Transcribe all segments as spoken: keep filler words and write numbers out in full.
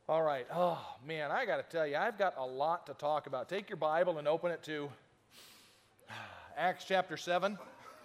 All right. Oh, man, I got to tell you, I've got a lot to talk about. Take your Bible and open it to Acts chapter seven.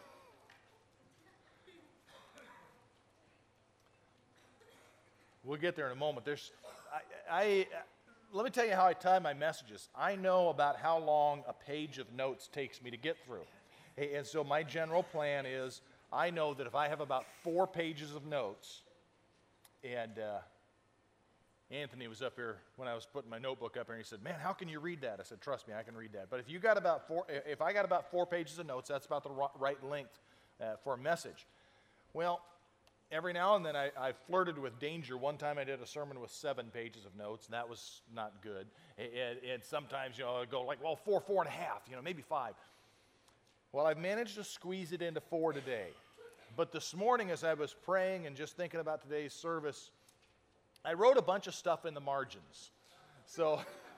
We'll get there in a moment. There's, I, I, let me tell you how I tie my messages. I know about how long a page of notes takes me to get through. And so my general plan is, I know that if I have about four pages of notes, and uh, Anthony was up here when I was putting my notebook up here, and he said, man, how can you read that? I said, trust me, I can read that. But if you got about four, if I got about four pages of notes, that's about the right length uh, for a message. Well, every now and then I, I flirted with danger. One time I did a sermon with seven pages of notes, and that was not good. And, and sometimes, you know, I'd go like, well, four, four and a half, you know, maybe five. Well, I've managed to squeeze it into four today. But this morning, as I was praying and just thinking about today's service, I wrote a bunch of stuff in the margins. So,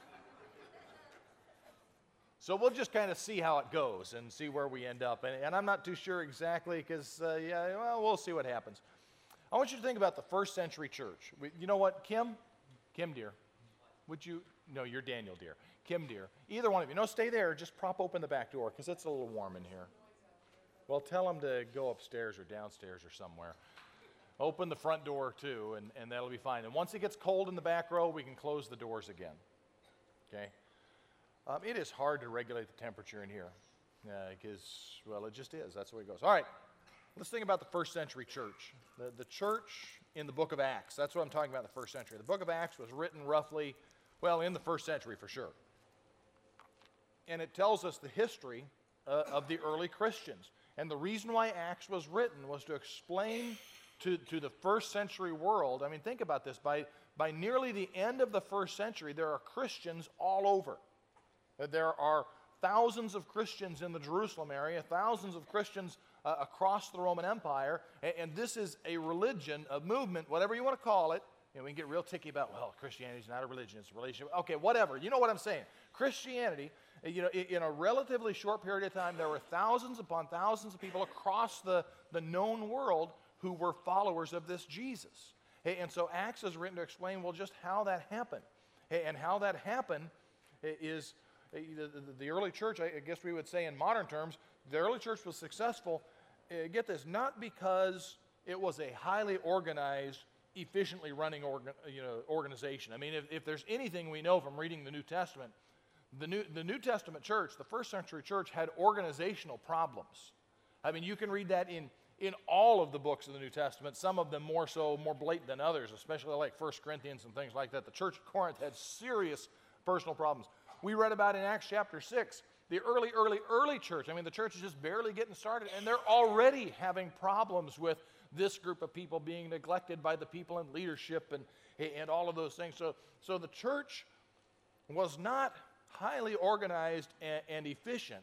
so we'll just kind of see how it goes and see where we end up. And, and I'm not too sure exactly because, uh, yeah, well, we'll see what happens. I want you to think about the first century church. We, you know what, Kim? Kim, dear, would you? No, you're Daniel, dear. Kim, dear. Either one of you. No, stay there. Just prop open the back door because it's a little warm in here. Well, tell them to go upstairs or downstairs or somewhere. Open the front door, too, and, and that'll be fine. And once it gets cold in the back row, we can close the doors again. Okay? Um, it is hard to regulate the temperature in here because, uh, well, it just is. That's the way it goes. All right. Let's think about the first century church. The, the church in the book of Acts. That's what I'm talking about, the first century. The book of Acts was written roughly, well, in the first century for sure. And it tells us the history uh, of the early Christians. And the reason why Acts was written was to explain to, to the first century world. I mean, think about this. By, by nearly the end of the first century, there are Christians all over. There are thousands of Christians in the Jerusalem area, thousands of Christians uh, across the Roman Empire, and, and this is a religion, a movement, whatever you want to call it. And we can get real ticky about, well, Christianity is not a religion, it's a relationship. Okay, whatever. You know what I'm saying. Christianity, you know, in a relatively short period of time, there were thousands upon thousands of people across the, the known world who were followers of this Jesus. And so Acts is written to explain, well, just how that happened. And how that happened is the, the early church, I guess we would say in modern terms, the early church was successful, get this, not because it was a highly organized, efficiently running organ, you know, organization. I mean, if, if there's anything we know from reading the New Testament, the New, the New Testament church, the first century church, had organizational problems. I mean, you can read that in, in all of the books of the New Testament, some of them more so, more blatant than others, especially like First Corinthians and things like that. The church of Corinth had serious personal problems. We read about in Acts chapter six, the early, early, early church. I mean, the church is just barely getting started, and they're already having problems with this group of people being neglected by the people in leadership and, and all of those things. So, so the church was not highly organized and, and efficient,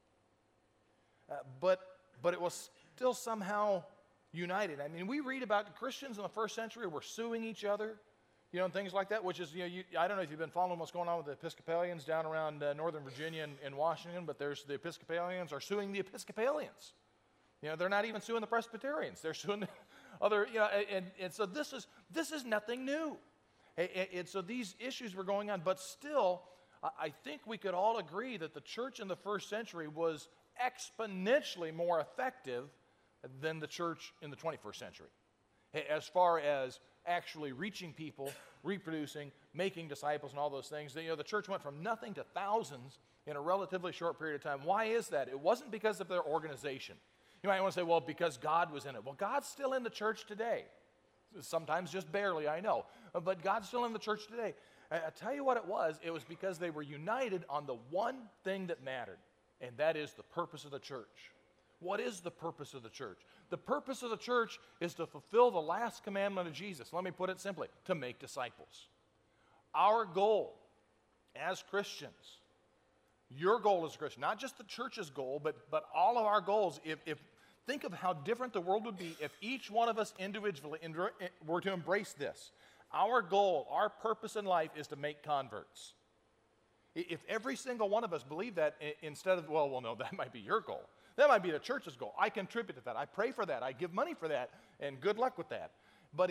uh, but, but it was still somehow united. I mean, we read about Christians in the first century were suing each other, you know, and things like that, which is, you know, you, I don't know if you've been following what's going on with the Episcopalians down around uh, Northern Virginia and, and Washington, but there's the Episcopalians are suing the Episcopalians. You know, they're not even suing the Presbyterians. They're suing the other, you know, and, and so this is, this is nothing new. And, and so these issues were going on, but still, I think we could all agree that the church in the first century was exponentially more effective than the church in the twenty-first century, as far as actually reaching people, reproducing, making disciples, and all those things. You know, the church went from nothing to thousands in a relatively short period of time. Why is that? It wasn't because of their organization. You might want to say, well, because God was in it. Well, God's still in the church today. Sometimes just barely, I know. But God's still in the church today. I, I tell you what it was. It was because they were united on the one thing that mattered, and that is the purpose of the church. What is the purpose of the church? The purpose of the church is to fulfill the last commandment of Jesus. Let me put it simply, to make disciples. Our goal as Christians, your goal as a Christian, not just the church's goal, but, but all of our goals, if, if think of how different the world would be if each one of us individually were to embrace this. Our goal, our purpose in life is to make converts. If every single one of us believed that, instead of, well, well, no, that might be your goal. That might be the church's goal. I contribute to that. I pray for that. I give money for that. And good luck with that. But if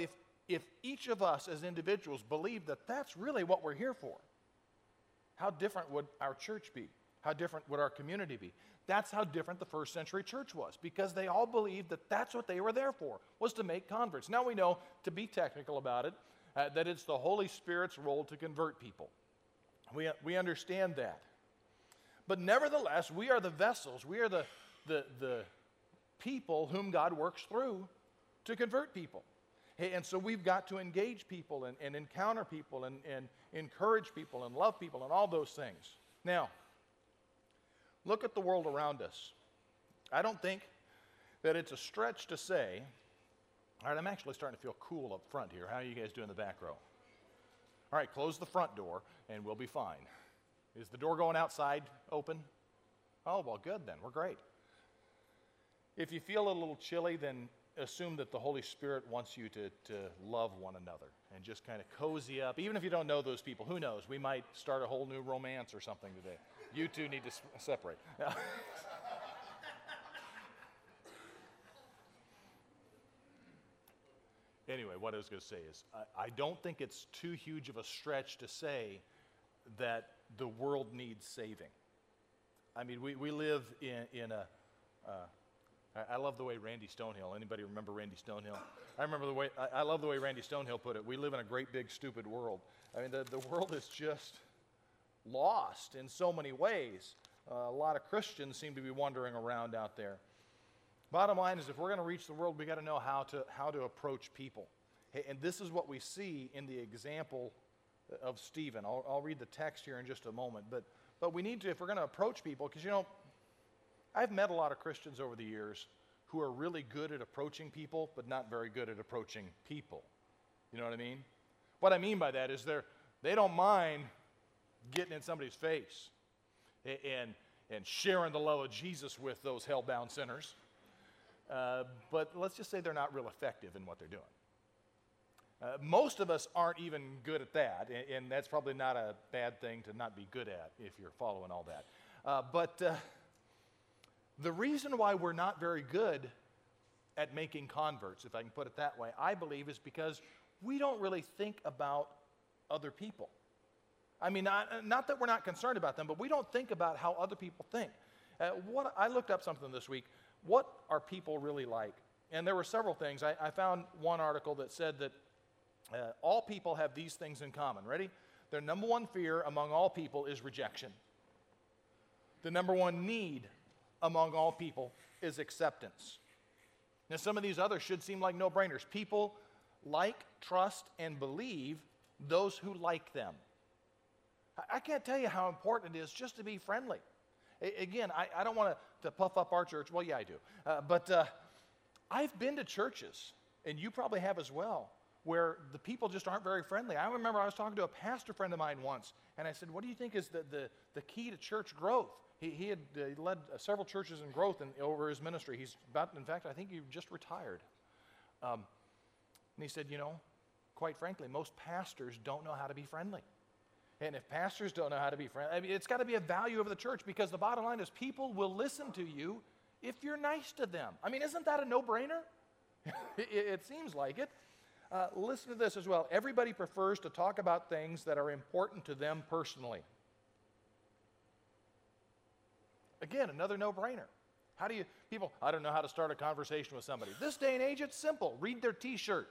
if each of us as individuals believed that that's really what we're here for, how different would our church be? How different would our community be? That's how different the first century church was, because they all believed that that's what they were there for, was to make converts. Now we know, to be technical about it, uh, that it's the Holy Spirit's role to convert people. We, we understand that. But nevertheless, we are the vessels, we are the, the, the people whom God works through to convert people. Hey, and so we've got to engage people and, and encounter people and, and encourage people and love people and all those things. Now, look at the world around us. I don't think that it's a stretch to say, all right, I'm actually starting to feel cool up front here. How are you guys doing in the back row? All right, close the front door and we'll be fine. Is the door going outside open? Oh, well, good then. We're great. If you feel a little chilly, then assume that the Holy Spirit wants you to, to love one another and just kind of cozy up. Even if you don't know those people, who knows? We might start a whole new romance or something today. You two need to s- separate. Anyway, what I was going to say is, I, I don't think it's too huge of a stretch to say that the world needs saving. I mean, we, we live in, in a, uh, I, I love the way Randy Stonehill, anybody remember Randy Stonehill? I remember the way, I, I love the way Randy Stonehill put it. We live in a great big stupid world. I mean, the, the world is just lost in so many ways. Uh, a lot of Christians seem to be wandering around out there. Bottom line is, if we're going to reach the world, we got to know how to how to approach people. Hey, and this is what we see in the example of Stephen. I'll, I'll read the text here in just a moment, but but we need to, if we're going to approach people, because you know, I've met a lot of Christians over the years who are really good at approaching people, but not very good at approaching people. You know what I mean? What I mean by that is they're they don't mind getting in somebody's face and and sharing the love of Jesus with those hell-bound sinners. Uh, but let's just say they're not real effective in what they're doing. Uh, most of us aren't even good at that, and, and that's probably not a bad thing to not be good at if you're following all that. Uh, but uh, the reason why we're not very good at making converts, if I can put it that way, I believe is because we don't really think about other people. I mean, not, not that we're not concerned about them, but we don't think about how other people think. Uh, what I looked up something this week. What are people really like? And there were several things. I, I found one article that said that uh, all people have these things in common. Ready? Their number one fear among all people is rejection. The number one need among all people is acceptance. Now, some of these others should seem like no-brainers. People like, trust, and believe those who like them. I, I can't tell you how important it is just to be friendly. Again, I, I don't want to, to puff up our church. Well, yeah, I do. Uh, but uh, I've been to churches, and you probably have as well, where the people just aren't very friendly. I remember I was talking to a pastor friend of mine once, and I said, what do you think is the, the, the key to church growth? He, he had uh, led uh, several churches in growth in, over his ministry. He's about, in fact, I think he just retired. Um, and he said, you know, quite frankly, most pastors don't know how to be friendly. And if pastors don't know how to be friendly, I mean, it's got to be a value of the church, because the bottom line is people will listen to you if you're nice to them. I mean, isn't that a no-brainer? it, it seems like it. Uh, listen to this as well. Everybody prefers to talk about things that are important to them personally. Again, another no-brainer. How do you, people, I don't know how to start a conversation with somebody. This day and age, it's simple. Read their T-shirt.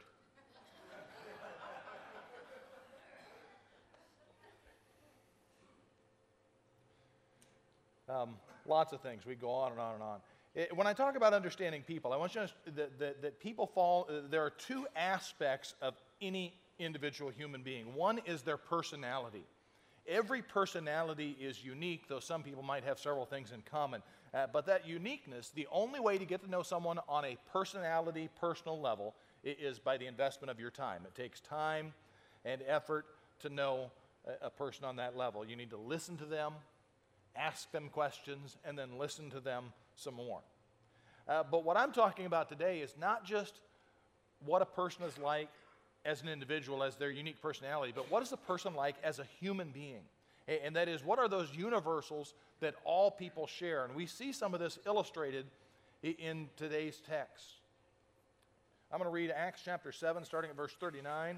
Um, lots of things. We go on and on and on. It, when I talk about understanding people, I want you to know that, that, that people fall, uh, there are two aspects of any individual human being. One is their personality. Every personality is unique, though some people might have several things in common. Uh, but that uniqueness, the only way to get to know someone on a personality, personal level, is by the investment of your time. It takes time and effort to know a, a person on that level. You need to listen to them, ask them questions, and then listen to them some more. Uh, but what I'm talking about today is not just what a person is like as an individual, as their unique personality, but what is a person like as a human being? And, and that is, what are those universals that all people share? And we see some of this illustrated in today's text. I'm going to read Acts chapter seven, starting at verse thirty-nine.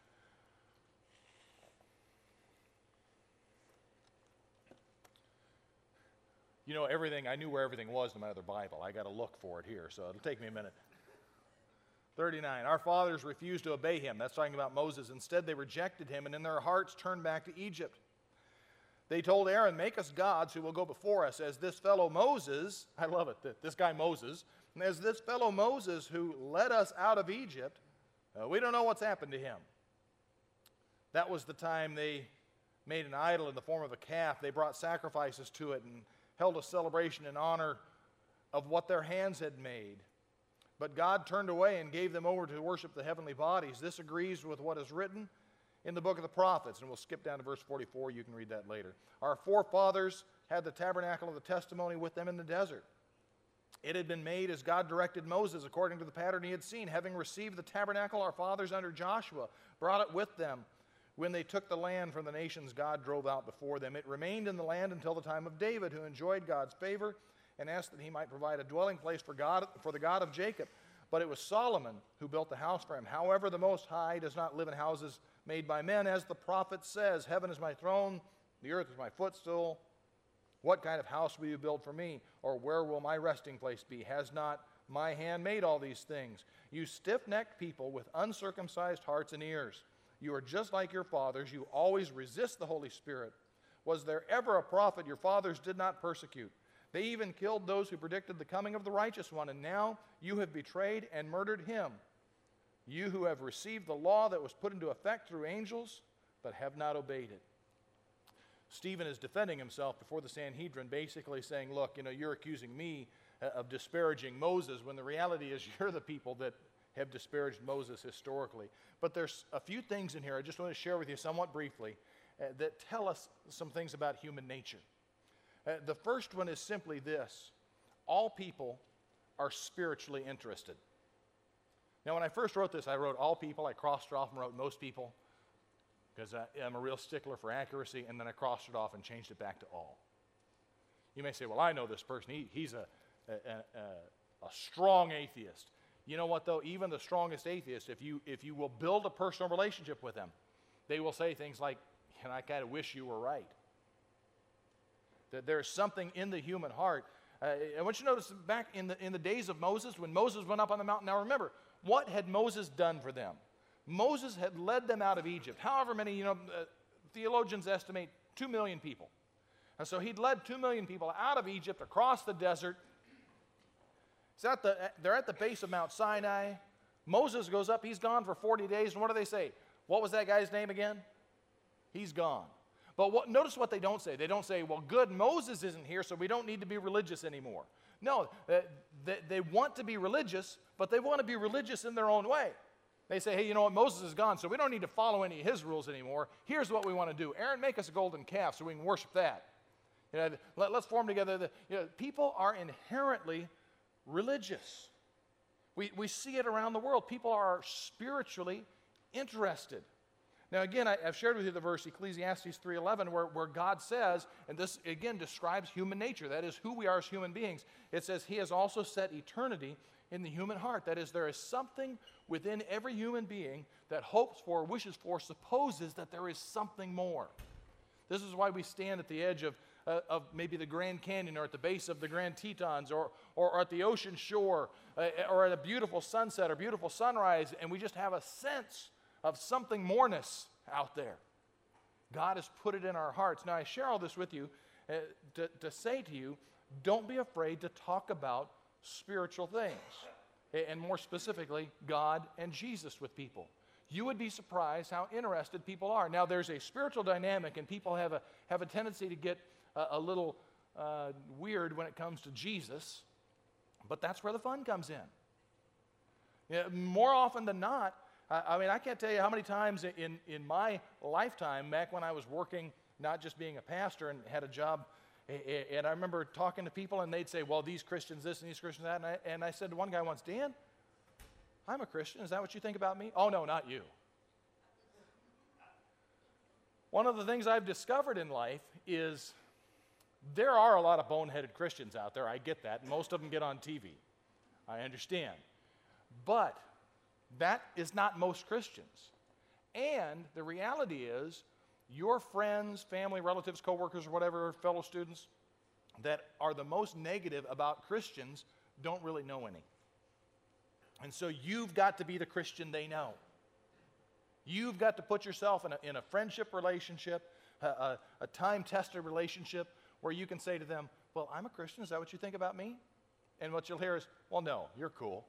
You know, everything, I knew where everything was in my other Bible. I got to look for it here, so it'll take me a minute. thirty-nine, our fathers refused to obey him. That's talking about Moses. Instead, they rejected him, and in their hearts turned back to Egypt. They told Aaron, make us gods who will go before us, as this fellow Moses, I love it, this guy Moses, as this fellow Moses who led us out of Egypt, uh, we don't know what's happened to him. That was the time they made an idol in the form of a calf. They brought sacrifices to it and held a celebration in honor of what their hands had made. But God turned away and gave them over to worship the heavenly bodies. This agrees with what is written in the book of the prophets. And we'll skip down to verse forty-four. You can read that later. Our forefathers had the tabernacle of the testimony with them in the desert. It had been made as God directed Moses according to the pattern he had seen. Having received the tabernacle, our fathers under Joshua brought it with them. When they took the land from the nations God drove out before them, it remained in the land until the time of David, who enjoyed God's favor and asked that he might provide a dwelling place for God, for the God of Jacob. But it was Solomon who built the house for him. However, the Most High does not live in houses made by men, as the prophet says, heaven is my throne, the earth is my footstool. What kind of house will you build for me? Or where will my resting place be? Has not my hand made all these things? You stiff-necked people with uncircumcised hearts and ears. You are just like your fathers. You always resist the Holy Spirit. Was there ever a prophet your fathers did not persecute? They even killed those who predicted the coming of the righteous one, and now you have betrayed and murdered him. You who have received the law that was put into effect through angels, but have not obeyed it. Stephen is defending himself before the Sanhedrin, basically saying, look, you know, you're accusing me of disparaging Moses, when the reality is you're the people that have disparaged Moses historically. But there's a few things in here I just want to share with you somewhat briefly uh, that tell us some things about human nature. Uh, the first one is simply this: all people are spiritually interested. Now, when I first wrote this, I wrote all people. I crossed it off and wrote most people, because I'm a real stickler for accuracy, and then I crossed it off and changed it back to all. You may say, well, I know this person. He, he's a, a, a, a strong atheist. You know what, though? Even the strongest atheist, if you, if you will build a personal relationship with them, they will say things like, and I kind of wish you were right. That there's something in the human heart. Uh, I want you to notice back in the, in the days of Moses, when Moses went up on the mountain. Now remember, what had Moses done for them? Moses had led them out of Egypt. However many, you know, uh, theologians estimate two million people. And so he'd led two million people out of Egypt, across the desert. It's at the, they're at the base of Mount Sinai. Moses goes up. He's gone for forty days. And what do they say? What was that guy's name again? He's gone. But what, notice what they don't say. They don't say, well, good, Moses isn't here, so we don't need to be religious anymore. No, uh, they, they want to be religious, but they want to be religious in their own way. They say, hey, you know what, Moses is gone, so we don't need to follow any of his rules anymore. Here's what we want to do. Aaron, make us a golden calf so we can worship that. You know, let, let's form together. The, you know, people are inherently religious. We, we see it around the world. People are spiritually interested. Now, again, I, I've shared with you the verse, Ecclesiastes three eleven, where, where God says, and this, again, describes human nature. That is who we are as human beings. It says, he has also set eternity in the human heart. That is, there is something within every human being that hopes for, wishes for, supposes that there is something more. This is why we stand at the edge of, uh, of maybe the Grand Canyon, or at the base of the Grand Tetons, or, or at the ocean shore, uh, or at a beautiful sunset or beautiful sunrise, and we just have a sense of something moreness out there. God has put it in our hearts. Now, I share all this with you uh, to, to say to you, don't be afraid to talk about spiritual things, and more specifically, God and Jesus with people. You would be surprised how interested people are. Now, there's a spiritual dynamic, and people have a, have a tendency to get a, a little uh, weird when it comes to Jesus, but that's where the fun comes in. You know, more often than not, I mean, I can't tell you how many times in, in my lifetime, back when I was working, not just being a pastor and had a job, and I remember talking to people, and they'd say, well, these Christians this and these Christians that, and I, and I said to one guy once, Dan, I'm a Christian. Is that what you think about me? Oh, no, not you. One of the things I've discovered in life is there are a lot of boneheaded Christians out there. I get that. Most of them get on T V. I understand. But That is not most Christians. And the reality is, your friends, family, relatives, coworkers, or whatever, fellow students that are the most negative about Christians don't really know any. And so you've got to be the Christian they know. You've got to put yourself in a, in a friendship relationship, a, a, a time-tested relationship where you can say to them, well, I'm a Christian, is that what you think about me? And what you'll hear is, well, no, you're cool.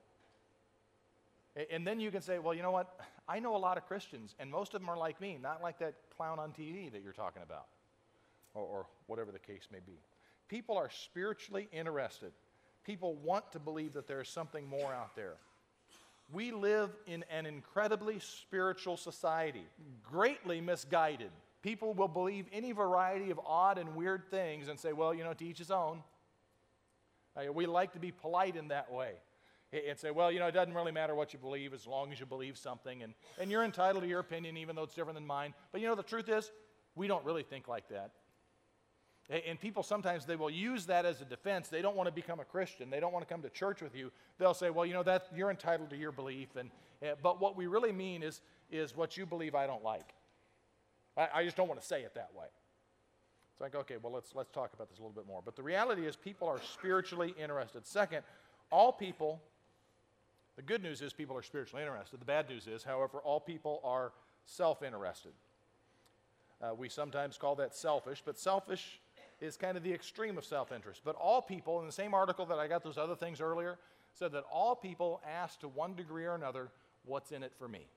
And then you can say, well, you know what? I know a lot of Christians, and most of them are like me, not like that clown on T V that you're talking about, or, or whatever the case may be. People are spiritually interested. People want to believe that there's something more out there. We live in an incredibly spiritual society, greatly misguided. People will believe any variety of odd and weird things and say, well, you know, to each his own. Uh, we like to be polite in that way. And say, well, you know, it doesn't really matter what you believe as long as you believe something. And, and you're entitled to your opinion even though it's different than mine. But you know, the truth is, we don't really think like that. And people sometimes, they will use that as a defense. They don't want to become a Christian. They don't want to come to church with you. They'll say, well, you know, that you're entitled to your belief. And uh, But what we really mean is, is what you believe I don't like. I, I just don't want to say it that way. It's like, okay, well, let's, let's talk about this a little bit more. But the reality is people are spiritually interested. Second, all people... The good news is people are spiritually interested. The bad news is, however, all people are self-interested. Uh, we sometimes call that selfish, but selfish is kind of the extreme of self-interest. But all people, in the same article that I got those other things earlier, said that all people ask to one degree or another, what's in it for me?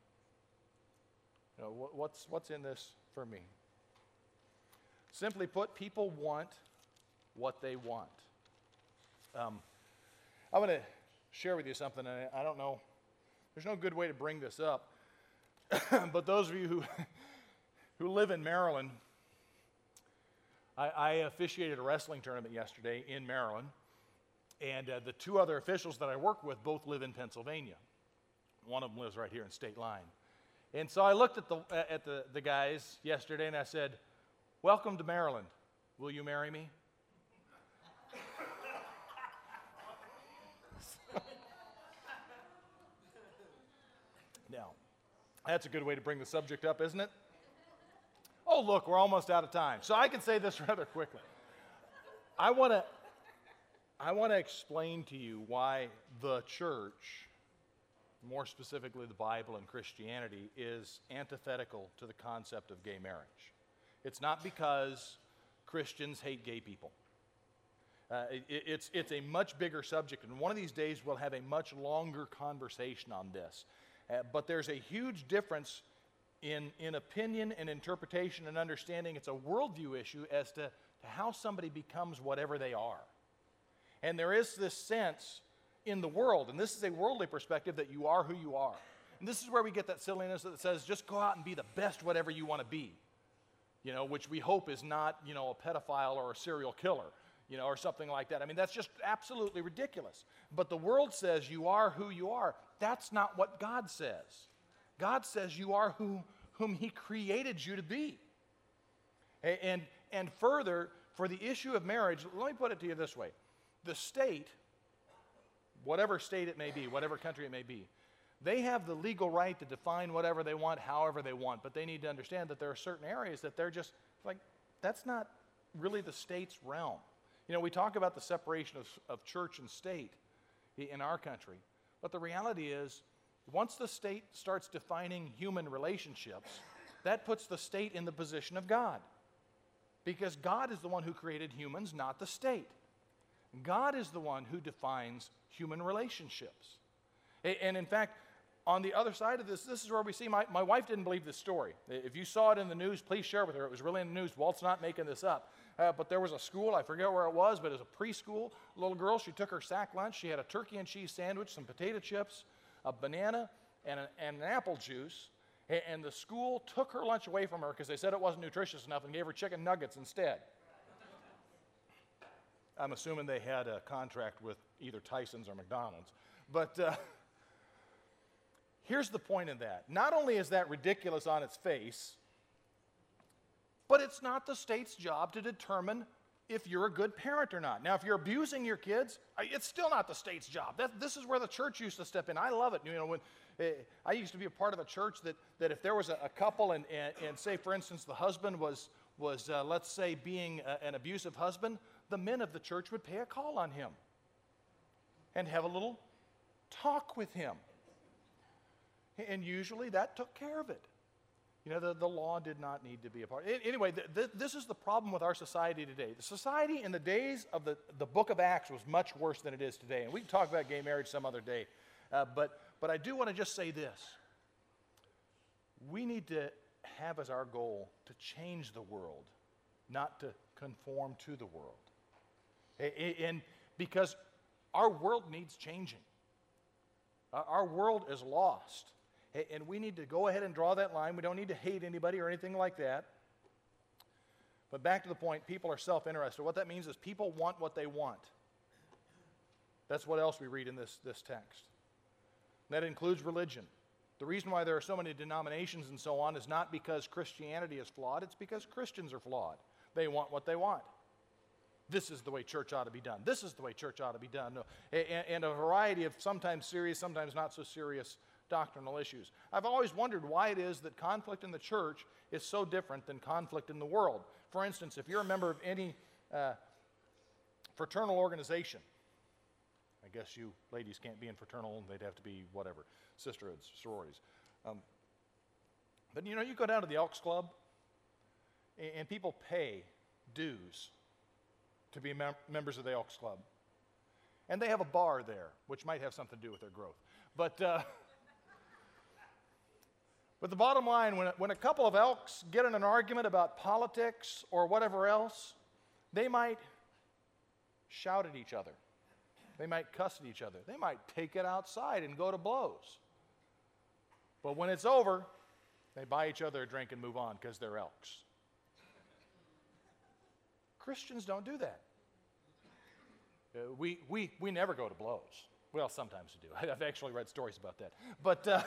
You know, what, what's, what's in this for me? Simply put, people want what they want. Um, I'm going to share with you something, and I don't know, there's no good way to bring this up, but those of you who, who live in Maryland, I, I officiated a wrestling tournament yesterday in Maryland, and uh, the two other officials that I work with both live in Pennsylvania. One of them lives right here in State Line. And so I looked at the, uh, at the, the guys yesterday, and I said, welcome to Maryland. Will you marry me? Now, that's a good way to bring the subject up, isn't it? Oh, look, we're almost out of time. So I can say this rather quickly. I want to I want to explain to you why the church, more specifically the Bible and Christianity, is antithetical to the concept of gay marriage. It's not because Christians hate gay people. Uh, it, it's, it's a much bigger subject, and one of these days we'll have a much longer conversation on this. Uh, but there's a huge difference in, in opinion and interpretation and understanding. It's a worldview issue as to, to how somebody becomes whatever they are. And there is this sense in the world, and this is a worldly perspective, that you are who you are. And this is where we get that silliness that says, just go out and be the best whatever you want to be. You know, which we hope is not, you know, a pedophile or a serial killer, you know, or something like that. I mean, that's just absolutely ridiculous. But the world says you are who you are. That's not what God says. God says you are who, whom He created you to be. And, and further, for the issue of marriage, let me put it to you this way. The state, whatever state it may be, whatever country it may be, they have the legal right to define whatever they want, however they want, but they need to understand that there are certain areas that they're just like, that's not really the state's realm. You know, we talk about the separation of, of church and state in our country, but the reality is, once the state starts defining human relationships, that puts the state in the position of God. Because God is the one who created humans, not the state. God is the one who defines human relationships. And in fact, on the other side of this, this is where we see, my, my wife didn't believe this story. If you saw it in the news, please share with her. It was really in the news. Walt's not making this up. Uh, but there was a school, I forget where it was, but it was a preschool. Little girl, she took her sack lunch. She had a turkey and cheese sandwich, some potato chips, a banana, and, a, and an apple juice. And, and the school took her lunch away from her because they said it wasn't nutritious enough and gave her chicken nuggets instead. I'm assuming they had a contract with either Tyson's or McDonald's. But uh, here's the point in that. Not only is that ridiculous on its face, but it's not the state's job to determine if you're a good parent or not. Now, if you're abusing your kids, it's still not the state's job. That, this is where the church used to step in. I love it. You know, when, Eh, I used to be a part of a church that, that if there was a, a couple and, and, and say, for instance, the husband was, was uh, let's say, being a, an abusive husband, the men of the church would pay a call on him and have a little talk with him. And usually that took care of it. You know, the, the law did not need to be a part. Anyway, th- th- this is the problem with our society today. The society in the days of the, the book of Acts was much worse than it is today. And we can talk about gay marriage some other day. Uh, but, but I do want to just say this. We need to have as our goal to change the world, not to conform to the world. And because our world needs changing. Our world is lost. And we need to go ahead and draw that line. We don't need to hate anybody or anything like that. But back to the point, people are self-interested. What that means is people want what they want. That's what else we read in this, this text. That includes religion. The reason why there are so many denominations and so on is not because Christianity is flawed. It's because Christians are flawed. They want what they want. This is the way church ought to be done. This is the way church ought to be done. No, and, and a variety of sometimes serious, sometimes not so serious doctrinal issues. I've always wondered why it is that conflict in the church is so different than conflict in the world. For instance, if you're a member of any uh, fraternal organization, I guess you ladies can't be in fraternal, they'd have to be whatever, sisterhoods, sororities. Um, but you know, you go down to the Elks Club, and, and people pay dues to be mem- members of the Elks Club. And they have a bar there, which might have something to do with their growth. But uh, but the bottom line, when a, when a couple of Elks get in an argument about politics or whatever else, they might shout at each other. They might cuss at each other. They might take it outside and go to blows. But when it's over, they buy each other a drink and move on because they're Elks. Christians don't do that. Uh, we, we, we never go to blows. Well, sometimes we do. I've actually read stories about that. But uh,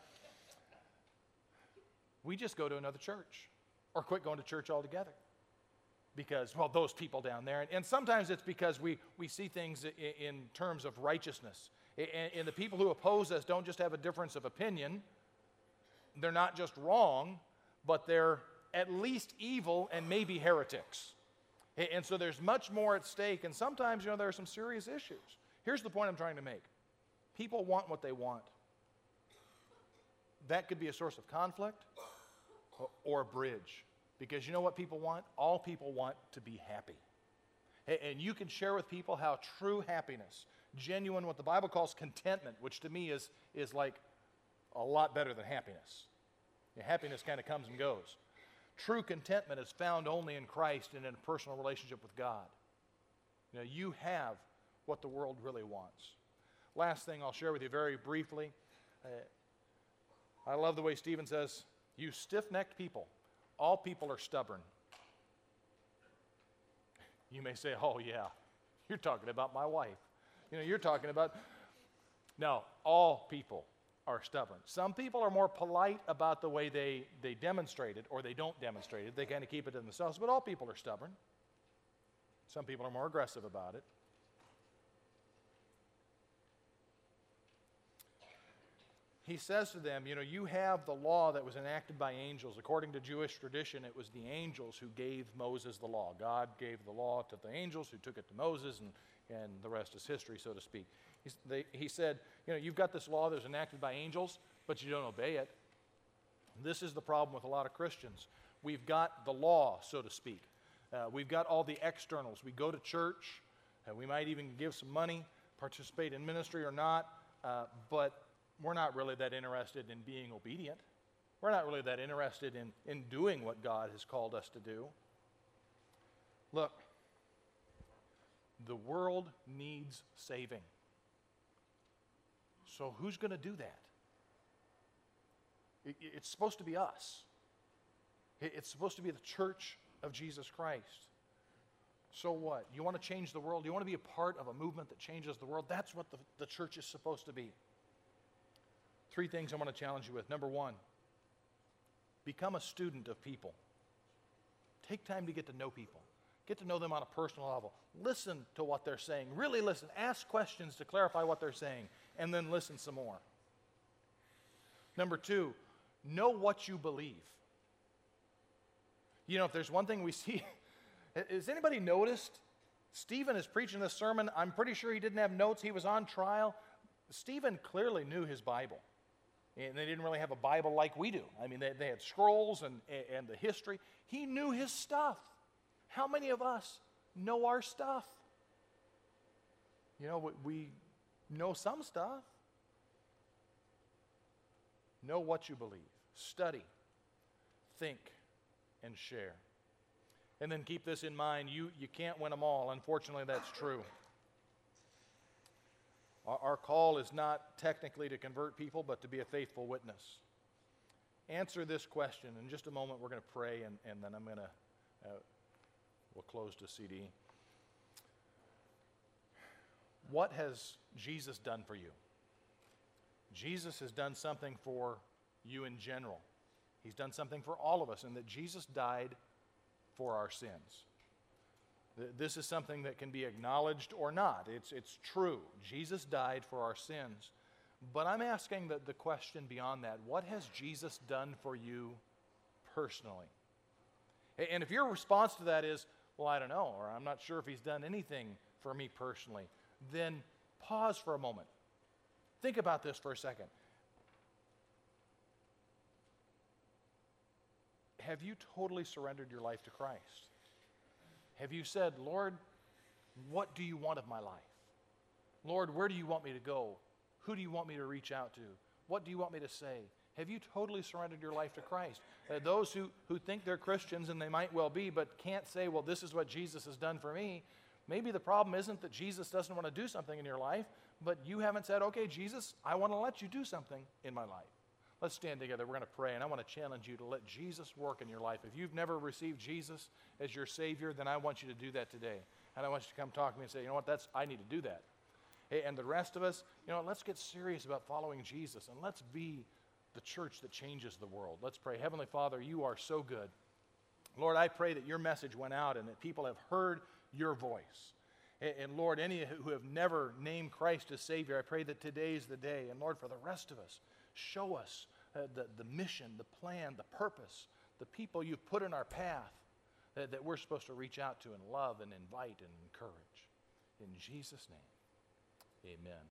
we just go to another church or quit going to church altogether. Because, well, those people down there. And, and sometimes it's because we, we see things in, in terms of righteousness. And, and the people who oppose us don't just have a difference of opinion. They're not just wrong, but they're at least evil and maybe heretics. And so there's much more at stake, and sometimes, you know, there are some serious issues. Here's the point I'm trying to make. People want what they want. That could be a source of conflict or a bridge. Because you know what people want? All people want to be happy. And you can share with people how true happiness, genuine, what the Bible calls contentment, which to me is, is like a lot better than happiness. You know, happiness kind of comes and goes. True contentment is found only in Christ and in a personal relationship with God. You know, you have what the world really wants. Last thing I'll share with you very briefly. Uh, I love the way Stephen says, you stiff-necked people, all people are stubborn. You may say, oh yeah, you're talking about my wife. You know, you're talking about, no, all people are stubborn. Some people are more polite about the way they, they demonstrate it, or they don't demonstrate it. They kind of keep it to themselves, but all people are stubborn. Some people are more aggressive about it. He says to them, you know, you have the law that was enacted by angels. According to Jewish tradition, it was the angels who gave Moses the law. God gave the law to the angels who took it to Moses, and, and the rest is history, so to speak. He's, they, he said, you know, you've got this law that was enacted by angels, but you don't obey it. This is the problem with a lot of Christians. We've got the law, so to speak. Uh, we've got all the externals. We go to church. Uh, we might even give some money, participate in ministry or not, uh, but we're not really that interested in being obedient. We're not really that interested in, in doing what God has called us to do. Look, the world needs saving. So who's going to do that? It, it's supposed to be us. It, it's supposed to be the church of Jesus Christ. So what? You want to change the world? You want to be a part of a movement that changes the world? That's what the, the church is supposed to be. Three things I want to challenge you with. Number one, become a student of people. Take time to get to know people. Get to know them on a personal level. Listen to what they're saying. Really listen. Ask questions to clarify what they're saying, and then listen some more. Number two, know what you believe. You know, if there's one thing we see, has anybody noticed? Stephen is preaching this sermon. I'm pretty sure he didn't have notes. He was on trial. Stephen clearly knew his Bible. And they didn't really have a Bible like we do. I mean, they, they had scrolls and, and the history. He knew his stuff. How many of us know our stuff? You know, we, we know some stuff. Know what you believe. Study, think, and share. And then keep this in mind. You, you can't win them all. Unfortunately, that's true. Our, our call is not technically to convert people, but to be a faithful witness. Answer this question. In just a moment, we're going to pray, and, and then I'm going to, uh, we'll close the C D. What has Jesus done for you? Jesus has done something for you in general. He's done something for all of us, and that Jesus died for our sins. This is something that can be acknowledged or not. It's, it's true. Jesus died for our sins. But I'm asking the, the question beyond that. What has Jesus done for you personally? And if your response to that is, well, I don't know, or I'm not sure if he's done anything for me personally, then pause for a moment. Think about this for a second. Have you totally surrendered your life to Christ? Have you said, Lord, what do you want of my life? Lord, where do you want me to go? Who do you want me to reach out to? What do you want me to say? Have you totally surrendered your life to Christ? Uh, those who, who think they're Christians, and they might well be, but can't say, well, this is what Jesus has done for me. Maybe the problem isn't that Jesus doesn't want to do something in your life, but you haven't said, okay, Jesus, I want to let you do something in my life. Let's stand together. We're going to pray, and I want to challenge you to let Jesus work in your life. If you've never received Jesus as your Savior, then I want you to do that today. And I want you to come talk to me and say, you know what, that's I need to do that. Hey, and the rest of us, you know, let's get serious about following Jesus, and let's be the church that changes the world. Let's pray. Heavenly Father, you are so good. Lord, I pray that your message went out and that people have heard your voice. And, and Lord, any who have never named Christ as Savior, I pray that today is the day. And Lord, for the rest of us, show us uh, the, the mission, the plan, the purpose, the people you've put in our path that, that we're supposed to reach out to and love and invite and encourage. In Jesus' name, amen.